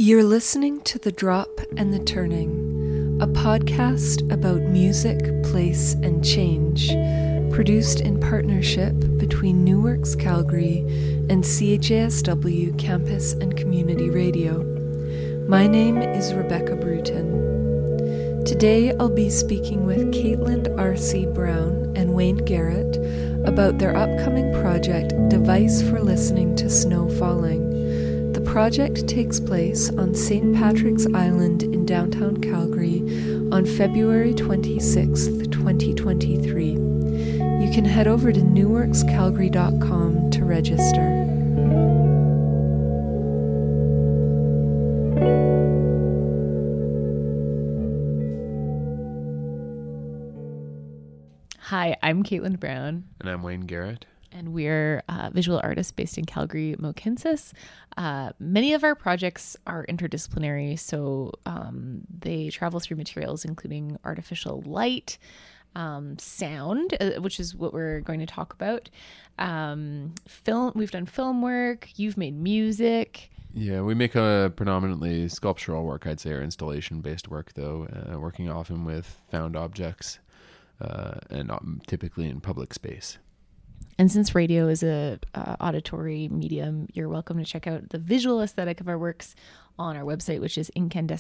You're listening to The Drop and the Turning, a podcast about music, place, and change, produced in partnership between New Works Calgary and CJSW Campus and Community Radio. My name is Rebecca Bruton. Today I'll be speaking with Caitlin R.C. Brown and Wayne Garrett about their upcoming project, Device for Listening to Snow Falling. The project takes place on St. Patrick's Island in downtown Calgary on February 26th, 2023. You can head over to newworkscalgary.com to register. Hi, I'm Caitlin Brown. And I'm Wayne Garrett. And we're visual artists based in Calgary, Mohkinstsis. Many of our projects are interdisciplinary, so they travel through materials including artificial light, sound, which is what we're going to talk about, film. We've done film work. You've made music. Yeah, we make a predominantly sculptural work, I'd say, or installation-based work, though, working often with found objects and typically in public space. And since radio is a auditory medium, you're welcome to check out the visual aesthetic of our works on our website, which is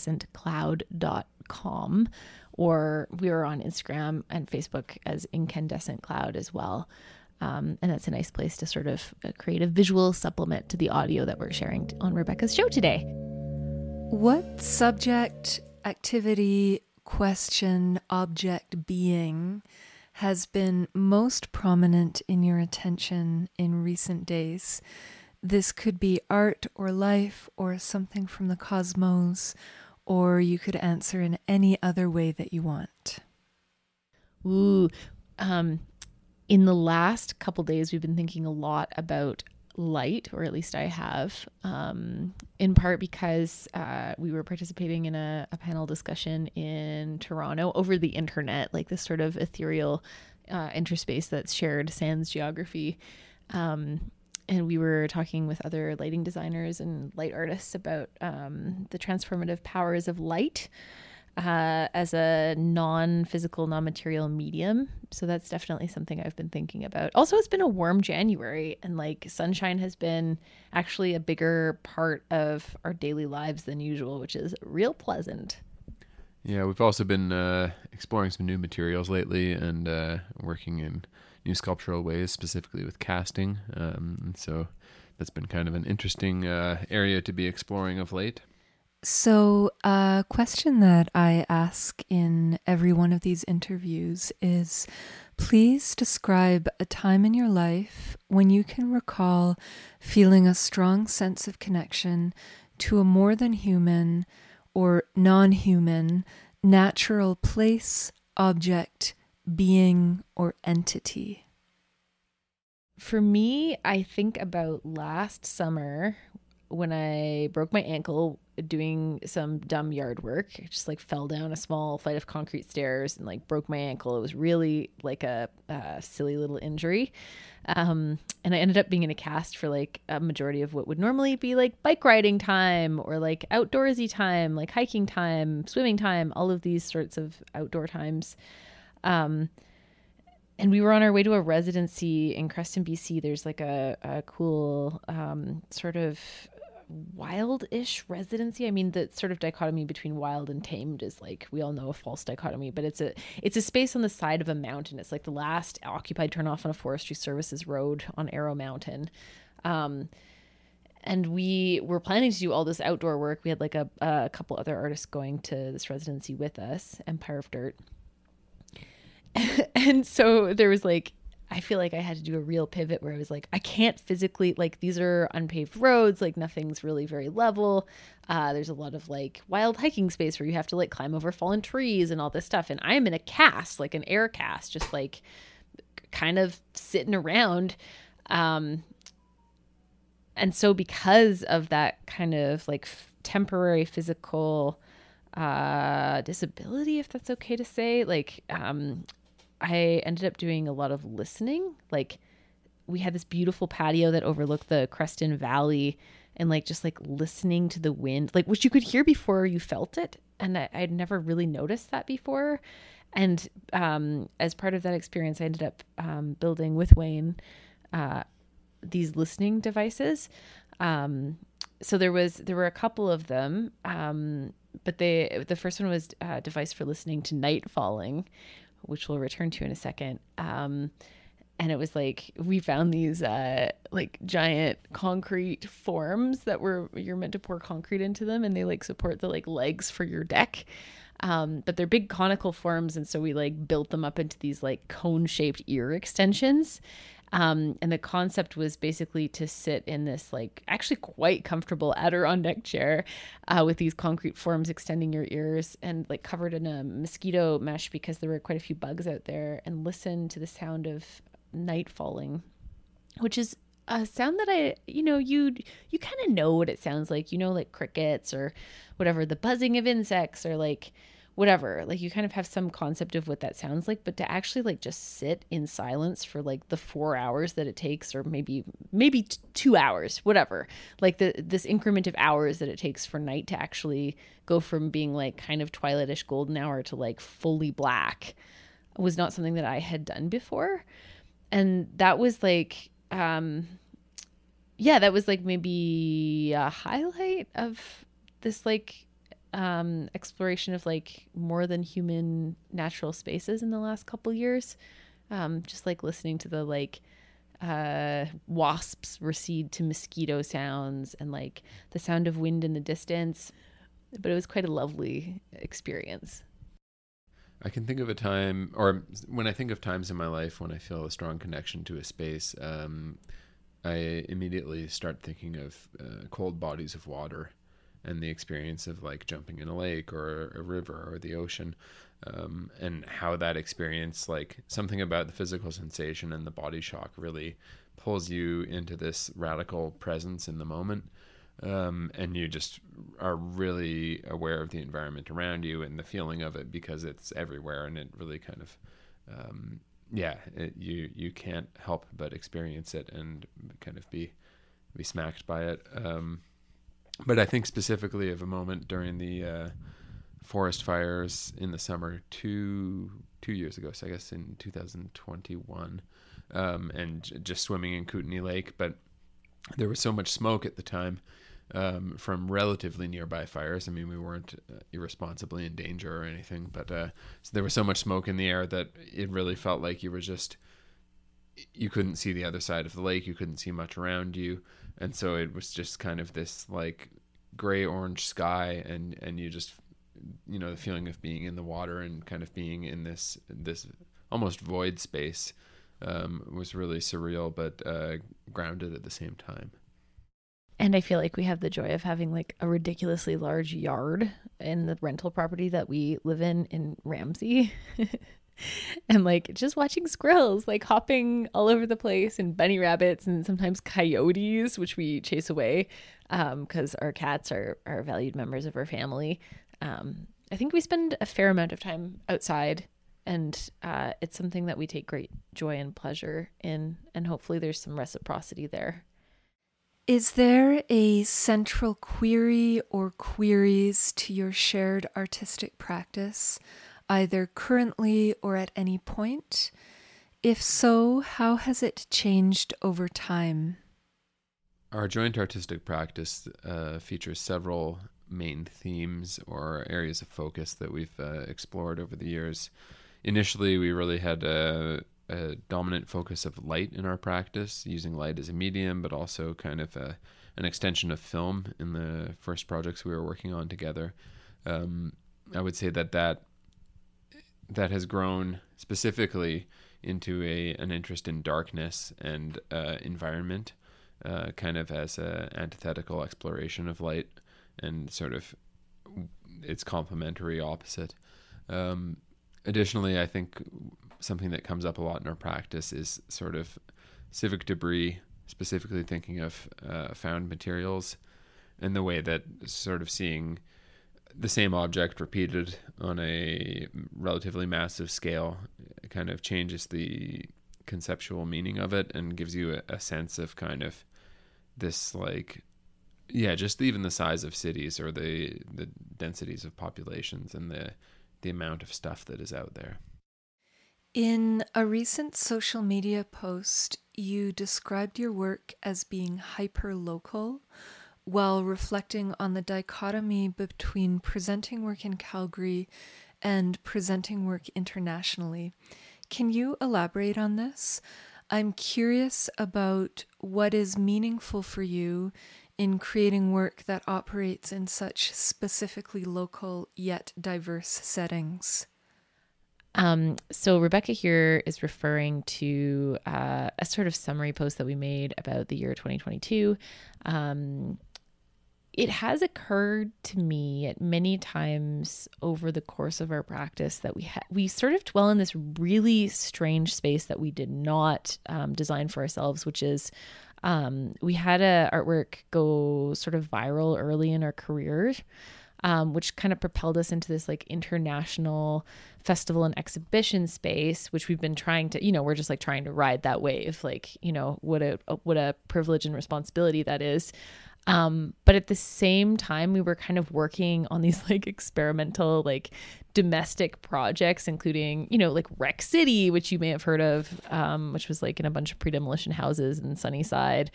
incandescentcloud.com, or we are on Instagram and Facebook as Incandescent Cloud as well. And that's a nice place to sort of create a visual supplement to the audio that we're sharing on Rebecca's show today. What subject, activity, question, object, being has been most prominent in your attention in recent days? This could be art or life or something from the cosmos, or you could answer in any other way that you want. Ooh, in the last couple days, we've been thinking a lot about light, or at least I have, in part because we were participating in a panel discussion in Toronto over the internet, like this sort of ethereal interspace that's shared sans geography. And we were talking with other lighting designers and light artists about the transformative powers of light as a non-physical, non-material medium. So that's definitely something I've been thinking about. Also, it's been a warm January, and like sunshine has been actually a bigger part of our daily lives than usual, which is real pleasant. Yeah, we've also been exploring some new materials lately and working in new sculptural ways, specifically with casting. And so that's been kind of an interesting area to be exploring of late. So a question that I ask in every one of these interviews is, please describe a time in your life when you can recall feeling a strong sense of connection to a more than human or non-human natural place, object, being, or entity. For me, I think about last summer when I broke my ankle doing some dumb yard work. I just like fell down a small flight of concrete stairs and like broke my ankle. It was really like a silly little injury. And I ended up being in a cast for like a majority of what would normally be like bike riding time or like outdoorsy time, like hiking time, swimming time, all of these sorts of outdoor times. And we were on our way to a residency in Creston, BC. There's like a cool sort of wild-ish residency. I mean, the sort of dichotomy between wild and tamed is like, we all know, a false dichotomy, but it's a space on the side of a mountain. It's like the last occupied turnoff on a forestry services road on Arrow Mountain. And we were planning to do all this outdoor work. We had like a couple other artists going to this residency with us, Empire of Dirt. And so there was like, I feel like I had to do a real pivot where I was like, I can't physically, like, these are unpaved roads, like nothing's really very level. There's a lot of like wild hiking space where you have to like climb over fallen trees and all this stuff. And I am in a cast, like an air cast, just like kind of sitting around. And so because of that kind of like temporary physical disability, if that's okay to say, like, I ended up doing a lot of listening. Like, we had this beautiful patio that overlooked the Creston Valley and like just like listening to the wind, like which you could hear before you felt it. And I'd never really noticed that before. And as part of that experience, I ended up building with Wayne these listening devices. So there were a couple of them, but the first one was a device for listening to night falling, which we'll return to in a second. And it was like, we found these like giant concrete forms that you're meant to pour concrete into them, and they like support the like legs for your deck. But they're big conical forms. And so we like built them up into these like cone shaped ear extensions. And the concept was basically to sit in this like actually quite comfortable Adirondack chair with these concrete forms extending your ears and like covered in a mosquito mesh because there were quite a few bugs out there, and listen to the sound of night falling, which is a sound that you kind of know what it sounds like, like crickets or whatever, the buzzing of insects or like whatever, like you kind of have some concept of what that sounds like, but to actually like just sit in silence for like the 4 hours that it takes, or maybe 2 hours, whatever, like this increment of hours that it takes for night to actually go from being like kind of twilightish golden hour to like fully black, was not something that I had done before. And that was like, that was like maybe a highlight of this like exploration of like more than human natural spaces in the last couple years. Just like listening to the like wasps recede to mosquito sounds and like the sound of wind in the distance. But it was quite a lovely experience. I can think of a time, or when I think of times in my life when I feel a strong connection to a space, I immediately start thinking of cold bodies of water and the experience of like jumping in a lake or a river or the ocean, and how that experience, like something about the physical sensation and the body shock really pulls you into this radical presence in the moment. And you just are really aware of the environment around you and the feeling of it because it's everywhere, and it really kind of, you can't help but experience it and kind of be smacked by it. But I think specifically of a moment during the forest fires in the summer 2 years ago, so I guess in 2021, and just swimming in Kootenay Lake. But there was so much smoke at the time from relatively nearby fires. I mean, we weren't irresponsibly in danger or anything, but so there was so much smoke in the air that it really felt like you couldn't see the other side of the lake. You couldn't see much around you. And so it was just kind of this like gray orange sky, and you just, the feeling of being in the water and kind of being in this almost void space was really surreal, but grounded at the same time. And I feel like we have the joy of having like a ridiculously large yard in the rental property that we live in Ramsey. And like just watching squirrels like hopping all over the place, and bunny rabbits, and sometimes coyotes, which we chase away because our cats are valued members of our family. I think we spend a fair amount of time outside, and it's something that we take great joy and pleasure in, and hopefully there's some reciprocity there. Is there a central query or queries to your shared artistic practice, either currently or at any point? If so, how has it changed over time? Our joint artistic practice features several main themes or areas of focus that we've explored over the years. Initially, we really had a dominant focus of light in our practice, using light as a medium, but also kind of an extension of film in the first projects we were working on together. I would say that has grown specifically into an interest in darkness and environment, kind of as an antithetical exploration of light and sort of its complementary opposite. Additionally, I think something that comes up a lot in our practice is sort of civic debris, specifically thinking of found materials, and the way that sort of seeing the same object repeated on a relatively massive scale kind of changes the conceptual meaning of it and gives you a sense of kind of this like Yeah, just even the size of cities or the densities of populations and the amount of stuff that is out there. In a recent social media post, you described your work as being hyper-local while reflecting on the dichotomy between presenting work in Calgary and presenting work internationally. Can you elaborate on this? I'm curious about what is meaningful for you in creating work that operates in such specifically local yet diverse settings. So Rebecca here is referring to a sort of summary post that we made about the year 2022. It has occurred to me at many times over the course of our practice that we sort of dwell in this really strange space that we did not design for ourselves, which is we had a artwork go sort of viral early in our careers, which kind of propelled us into this like international festival and exhibition space, which we've been trying to, we're just like trying to ride that wave, like, what a privilege and responsibility that is. But at the same time, we were kind of working on these like experimental, like domestic projects, including, like Rec City, which you may have heard of, which was like in a bunch of pre-demolition houses in Sunnyside.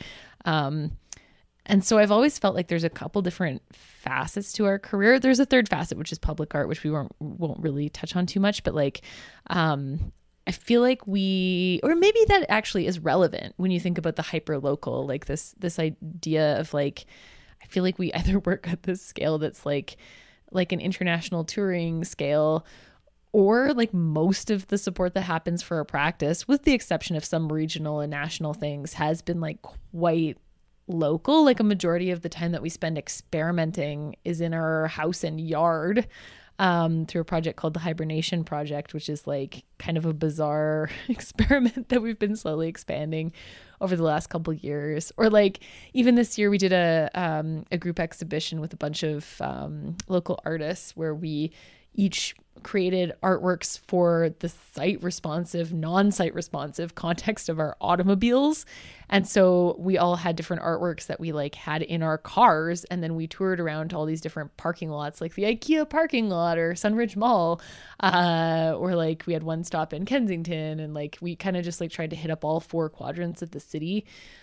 And so I've always felt like there's a couple different facets to our career. There's a third facet, which is public art, which we won't really touch on too much, but like, I feel like or maybe that actually is relevant when you think about the hyper local, like this idea of like, I feel like we either work at this scale that's like an international touring scale, or like most of the support that happens for a practice, with the exception of some regional and national things, has been like quite local. Like a majority of the time that we spend experimenting is in our house and yard, through a project called the Hibernation Project, which is like kind of a bizarre experiment that we've been slowly expanding over the last couple of years. Or like even this year we did a group exhibition with a bunch of local artists where we each created artworks for the site responsive, non-site responsive context of our automobiles. And so we all had different artworks that we like had in our cars. And then we toured around to all these different parking lots, like the IKEA parking lot or Sunridge Mall. Or like we had one stop in Kensington, and like we kind of just like tried to hit up all 4 quadrants of the city.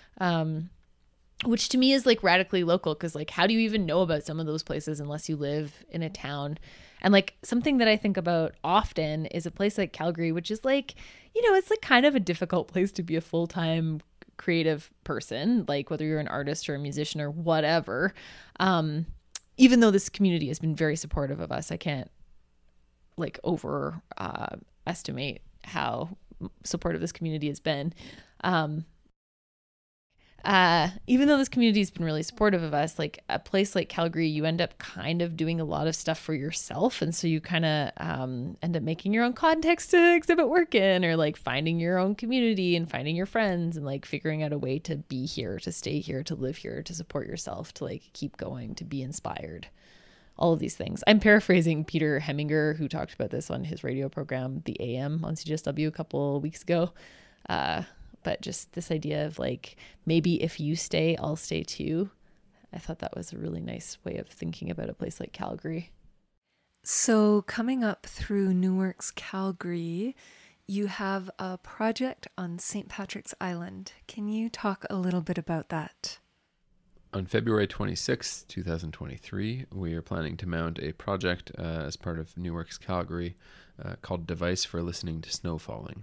Which to me is like radically local, because like how do you even know about some of those places unless you live in a town? And like something that I think about often is a place like Calgary, which is like, it's like kind of a difficult place to be a full-time creative person, like whether you're an artist or a musician or whatever. Even though this community has been very supportive of us, I can't like estimate how supportive this community has been. Even though this community has been really supportive of us, like a place like Calgary, you end up kind of doing a lot of stuff for yourself. And so you kind of end up making your own context to exhibit work in, or like finding your own community and finding your friends and like figuring out a way to be here, to stay here, to live here, to support yourself, to like keep going, to be inspired. All of these things. I'm paraphrasing Peter Heminger, who talked about this on his radio program, The AM, on CJSW a couple weeks ago. But just this idea of like, maybe if you stay, I'll stay too. I thought that was a really nice way of thinking about a place like Calgary. So coming up through NewWorks Calgary, you have a project on St. Patrick's Island. Can you talk a little bit about that? On February 26, 2023, we are planning to mount a project as part of NewWorks Calgary called Device for Listening to Snow Falling.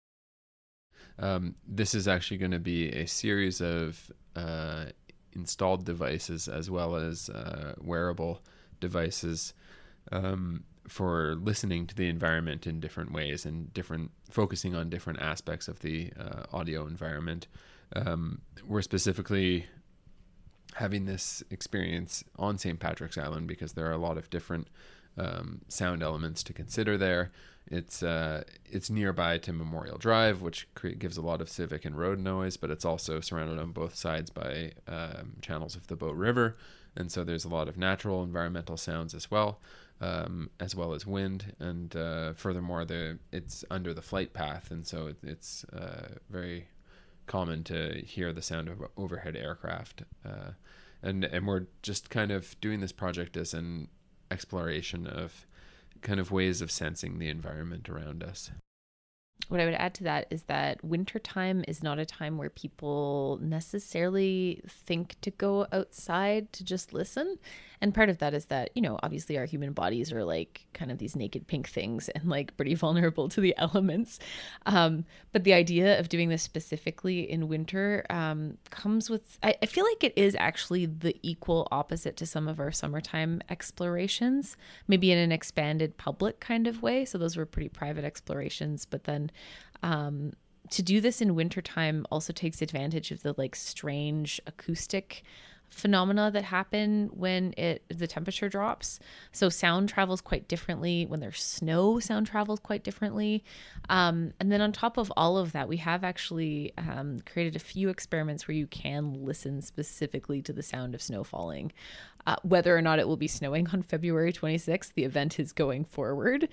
This is actually going to be a series of installed devices as well as wearable devices for listening to the environment in different ways and focusing on different aspects of the audio environment. We're specifically having this experience on St. Patrick's Island because there are a lot of different sound elements to consider there. It's nearby to Memorial Drive, which gives a lot of civic and road noise, but it's also surrounded on both sides by channels of the Boat River, and so there's a lot of natural environmental sounds as well as wind, and furthermore, it's under the flight path, and so it's very common to hear the sound of overhead aircraft. and we're just kind of doing this project as an exploration of kind of ways of sensing the environment around us. What I would add to that is that wintertime is not a time where people necessarily think to go outside to just listen. And part of that is that, obviously our human bodies are like kind of these naked pink things and like pretty vulnerable to the elements. But the idea of doing this specifically in winter comes with, I feel like it is actually the equal opposite to some of our summertime explorations, maybe in an expanded public kind of way. So those were pretty private explorations, but then to do this in wintertime also takes advantage of the like strange acoustic phenomena that happen when the temperature drops. So sound travels quite differently. When there's snow, sound travels quite differently. And then on top of all of that, we have actually created a few experiments where you can listen specifically to the sound of snow falling. Whether or not it will be snowing on February 26th, the event is going forward.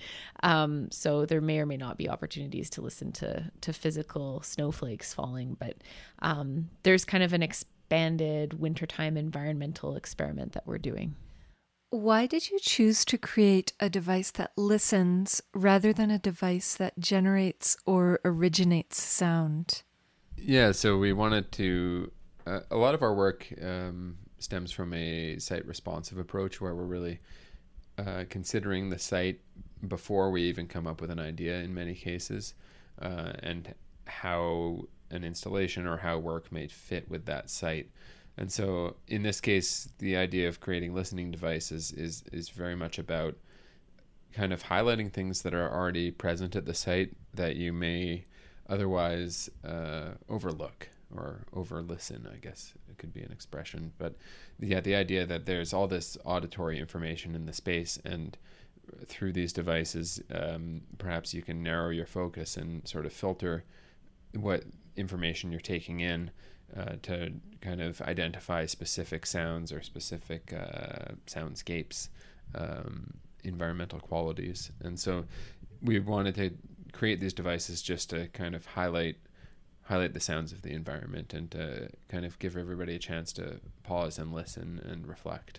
So there may or may not be opportunities to listen to physical snowflakes falling, but there's kind of an expanded wintertime environmental experiment that we're doing. Why did you choose to create a device that listens rather than a device that generates or originates sound? Yeah, so we wanted to, a lot of our work stems from a site responsive approach where we're really considering the site before we even come up with an idea in many cases, and how an installation or how work may fit with that site. And so in this case, the idea of creating listening devices is very much about kind of highlighting things that are already present at the site that you may otherwise overlook or over listen, I guess it could be an expression. But yeah, the idea that there's all this auditory information in the space, and through these devices, perhaps you can narrow your focus and sort of filter what information you're taking in to kind of identify specific sounds or specific soundscapes, environmental qualities. And so we wanted to create these devices just to kind of highlight the sounds of the environment and to kind of give everybody a chance to pause and listen and reflect.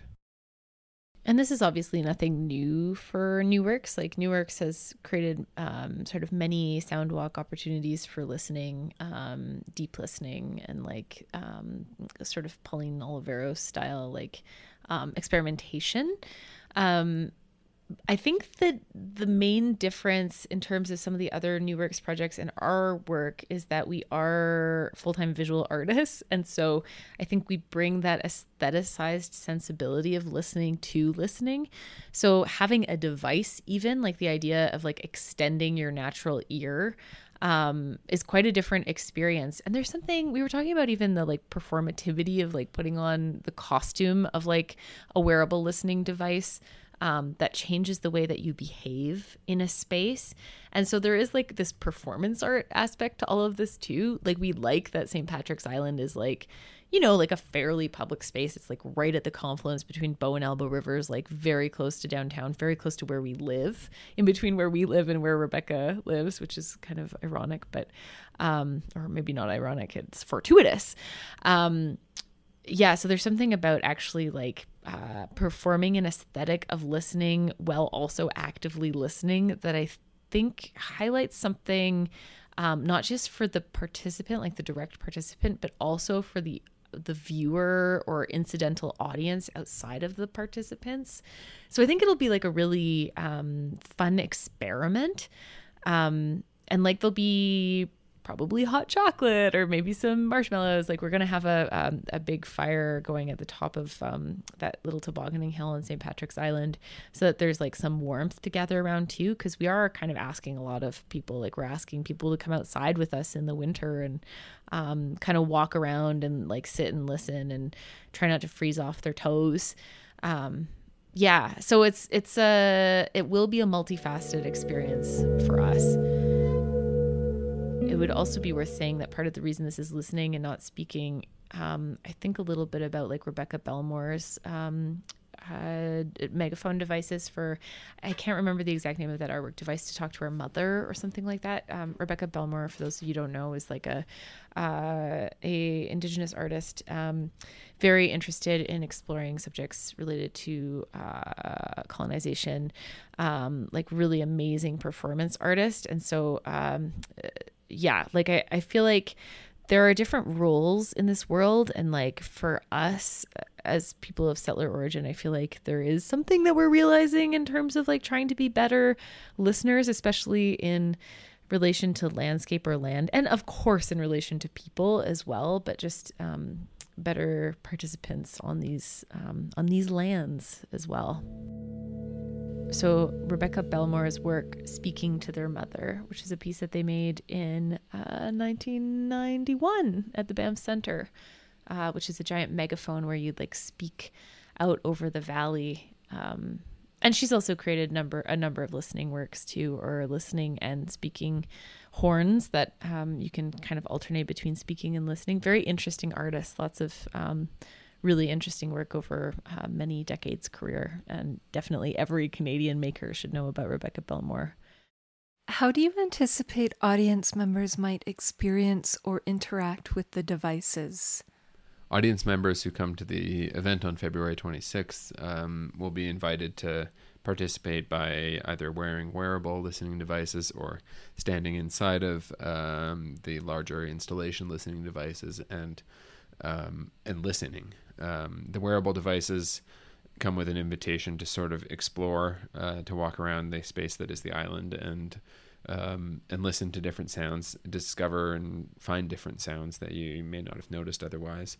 And this is obviously nothing new for NuWorks. Like NuWorks has created sort of many sound walk opportunities for listening, deep listening, and like sort of Pauline Olivero style like experimentation. I think that the main difference in terms of some of the other NuWorks projects and our work is that we are full-time visual artists. And so I think we bring that aestheticized sensibility of listening to listening. So having a device, even like the idea of like extending your natural ear, is quite a different experience. And there's something we were talking about, even the like performativity of like putting on the costume of like a wearable listening device. That changes the way that you behave in a space. And so there is like this performance art aspect to all of this too. Like we like that St. Patrick's Island is like, like a fairly public space. It's like right at the confluence between Bow and Elbow Rivers, like very close to downtown, very close to where we live, in between where we live and where Rebecca lives, which is kind of ironic, but, or maybe not ironic, it's fortuitous. Yeah, so there's something about actually like performing an aesthetic of listening while also actively listening that I think highlights something not just for the participant, like the direct participant, but also for the viewer or incidental audience outside of the participants. So I think it'll be like a really fun experiment. And like there'll be probably hot chocolate or maybe some marshmallows. Like we're going to have a big fire going at the top of that little tobogganing hill on St. Patrick's Island so that there's like some warmth to gather around too. Because we are kind of asking a lot of people, like we're asking people to come outside with us in the winter and kind of walk around and like sit and listen and try not to freeze off their toes. Yeah, so it will be a multifaceted experience for us. It would also be worth saying that part of the reason this is listening and not speaking, I think a little bit about like Rebecca Belmore's megaphone devices for, I can't remember the exact name of that artwork device, to talk to her mother or something like that. Rebecca Belmore, for those of you who don't know, is like a Indigenous artist, very interested in exploring subjects related to colonization, like really amazing performance artist. And so, like I feel like there are different roles in this world. And like for us as people of settler origin, I feel like there is something that we're realizing in terms of like trying to be better listeners, especially in relation to landscape or land, and of course in relation to people as well, but just better participants on these lands as well. So Rebecca Belmore's work, Speaking to Their Mother, which is a piece that they made in 1991 at the Banff Centre, which is a giant megaphone where you'd like speak out over the valley. And she's also created a number of listening works too, or listening and speaking horns that you can kind of alternate between speaking and listening. Very interesting artist, lots of really interesting work over many decades career, and definitely every Canadian maker should know about Rebecca Belmore. How do you anticipate audience members might experience or interact with the devices? Audience members who come to the event on February 26th will be invited to participate by either wearing wearable listening devices or standing inside of the larger installation listening devices and listening. The wearable devices come with an invitation to sort of explore, to walk around the space that is the island and listen to different sounds, discover and find different sounds that you may not have noticed otherwise.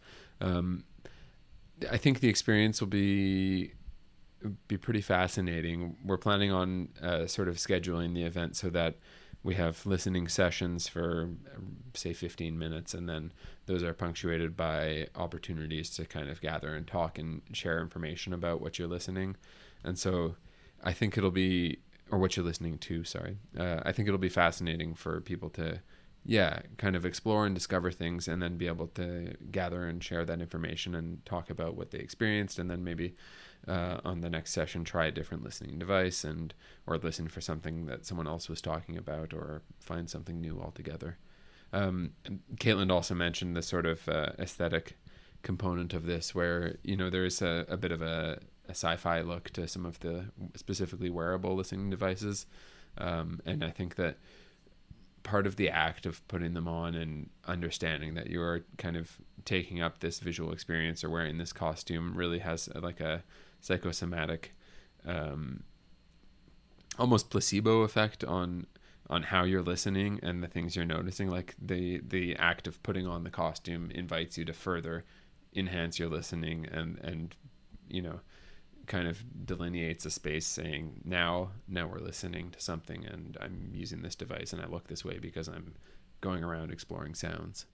I think the experience will be pretty fascinating. We're planning on sort of scheduling the event so that we have listening sessions for, say, 15 minutes, and then those are punctuated by opportunities to kind of gather and talk and share information about what you're listening. And so I think it'll be, or what you're listening to, sorry. I think it'll be fascinating for people to, kind of explore and discover things, and then be able to gather and share that information and talk about what they experienced, and then maybe on the next session try a different listening device or listen for something that someone else was talking about, or find something new altogether. Caitlin also mentioned the sort of aesthetic component of this, where there's a bit of a sci-fi look to some of the specifically wearable listening devices, and I think that part of the act of putting them on and understanding that you are kind of taking up this visual experience or wearing this costume really has like a psychosomatic, almost placebo effect on how you're listening and the things you're noticing. Like the act of putting on the costume invites you to further enhance your listening and kind of delineates a space, saying now we're listening to something, and I'm using this device and I look this way because I'm going around exploring sounds.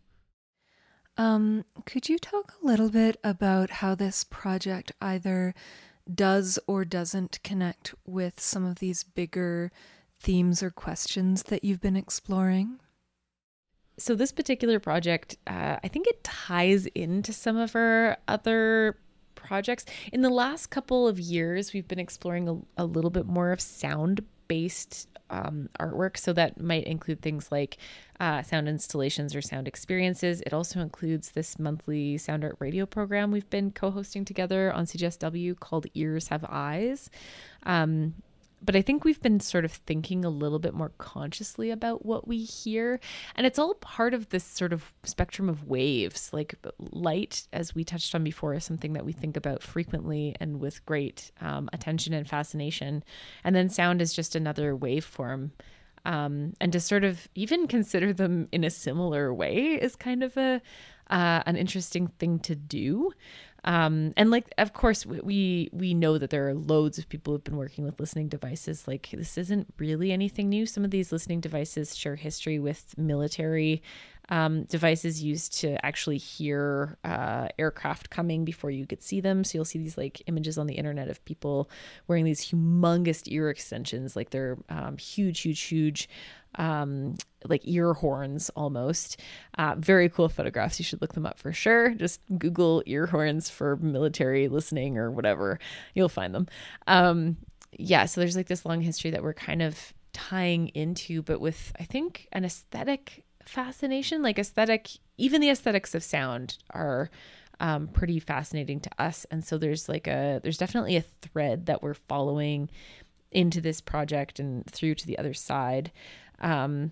Could you talk a little bit about how this project either does or doesn't connect with some of these bigger themes or questions that you've been exploring? So this particular project, I think it ties into some of our other projects. In the last couple of years, we've been exploring a little bit more of sound-based artwork. So that might include things like sound installations or sound experiences. It also includes this monthly sound art radio program we've been co-hosting together on CJSW called Ears Have Eyes. But I think we've been sort of thinking a little bit more consciously about what we hear. And it's all part of this sort of spectrum of waves. Like light, as we touched on before, is something that we think about frequently and with great attention and fascination. And then sound is just another waveform. And to sort of even consider them in a similar way is kind of an interesting thing to do. And like, of course, we know that there are loads of people who've been working with listening devices. Like, this isn't really anything new. Some of these listening devices share history with military devices used to actually hear aircraft coming before you could see them. So you'll see these like images on the internet of people wearing these humongous ear extensions. Like they're huge like ear horns almost. Very cool photographs. You should look them up for sure. Just Google ear horns for military listening or whatever. You'll find them. So there's like this long history that we're kind of tying into, but with, I think, an aesthetic fascination, like even the aesthetics of sound are pretty fascinating to us. And so there's definitely a thread that we're following into this project and through to the other side. And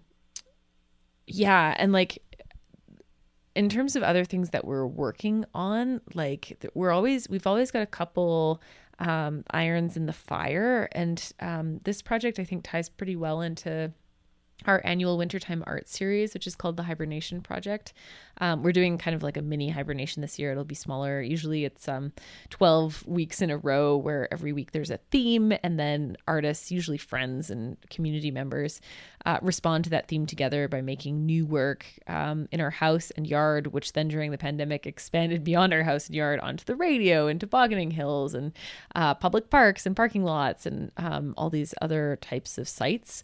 like in terms of other things that we're working on, like we've always got a couple irons in the fire, and this project I think ties pretty well into our annual wintertime art series, which is called the Hibernation Project. We're doing kind of like a mini hibernation this year. It'll be smaller. Usually it's 12 weeks in a row where every week there's a theme, and then artists, usually friends and community members, respond to that theme together by making new work in our house and yard, which then during the pandemic expanded beyond our house and yard onto the radio and tobogganing hills and public parks and parking lots and all these other types of sites.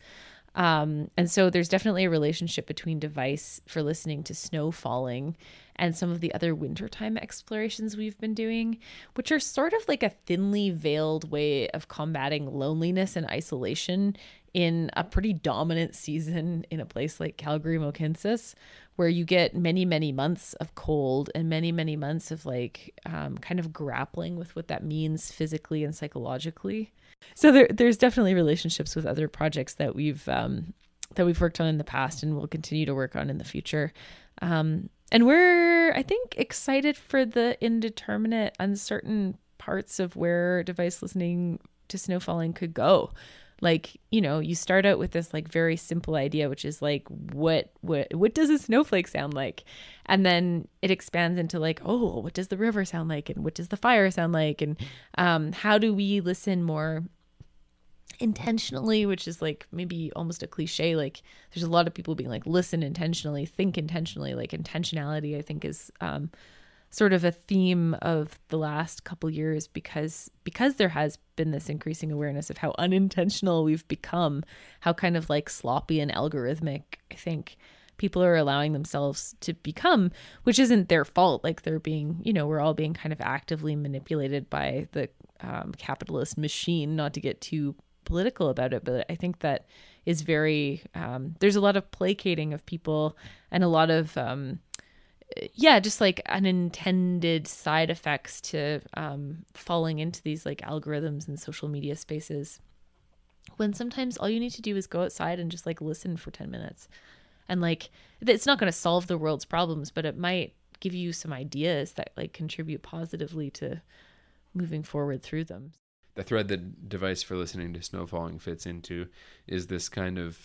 And so there's definitely a relationship between Device for listening to snow falling and some of the other wintertime explorations we've been doing, which are sort of like a thinly veiled way of combating loneliness and isolation in a pretty dominant season in a place like Calgary-Mohkinstsis, where you get many, many months of cold and many, many months of like kind of grappling with what that means physically and psychologically. So there's definitely relationships with other projects that we've worked on in the past and will continue to work on in the future. And we're, I think, excited for the indeterminate, uncertain parts of where Device listening to snow falling could go. Like, you know, you start out with this like very simple idea, which is like, what does a snowflake sound like? And then it expands into like, oh, what does the river sound like? And what does the fire sound like? And how do we listen more intentionally, which is like maybe almost a cliche. Like there's a lot of people being like, listen intentionally, think intentionally. Like intentionality, I think, is sort of a theme of the last couple years because there has been this increasing awareness of how unintentional we've become, how kind of like sloppy and algorithmic I think people are allowing themselves to become, which isn't their fault. Like they're being, you know, we're all being kind of actively manipulated by the capitalist machine, not to get too political about it, but I think that is very, there's a lot of placating of people and a lot of, just like unintended side effects to falling into these like algorithms and social media spaces, when sometimes all you need to do is go outside and just like listen for 10 minutes. And like, it's not going to solve the world's problems, but it might give you some ideas that like contribute positively to moving forward through them. The thread that Device for listening to snow falling fits into is this kind of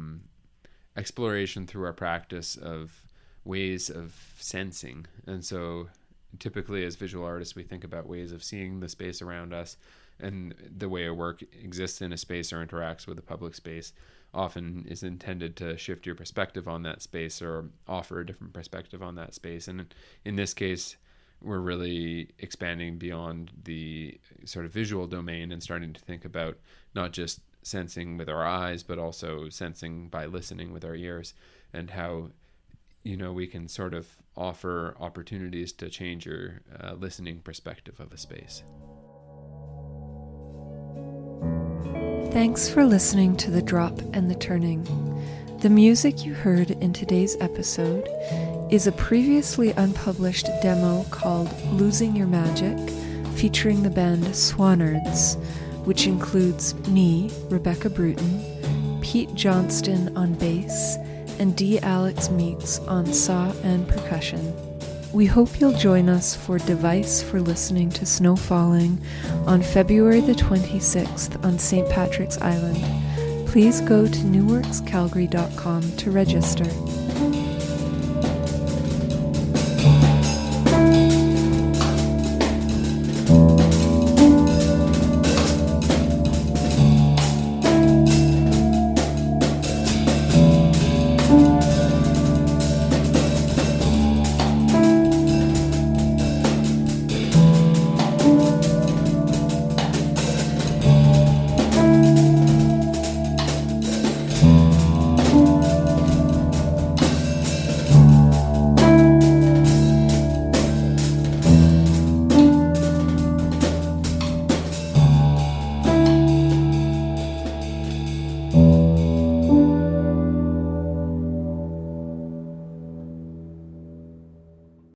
exploration through our practice of ways of sensing. And so typically as visual artists, we think about ways of seeing the space around us, and the way our work exists in a space or interacts with a public space often is intended to shift your perspective on that space or offer a different perspective on that space. And in this case, we're really expanding beyond the sort of visual domain and starting to think about not just sensing with our eyes, but also sensing by listening with our ears, and how, you know, we can sort of offer opportunities to change your listening perspective of a space. Thanks for listening to The Drop and the Turning. The music you heard in today's episode is a previously unpublished demo called Losing Your Magic, featuring the band Swanards, which includes me, Rebecca Bruton, Pete Johnston on bass, and D. Alex Meeks on saw and percussion. We hope you'll join us for Device for listening to snow falling on February the 26th on St. Patrick's Island. Please go to newworkscalgary.com to register.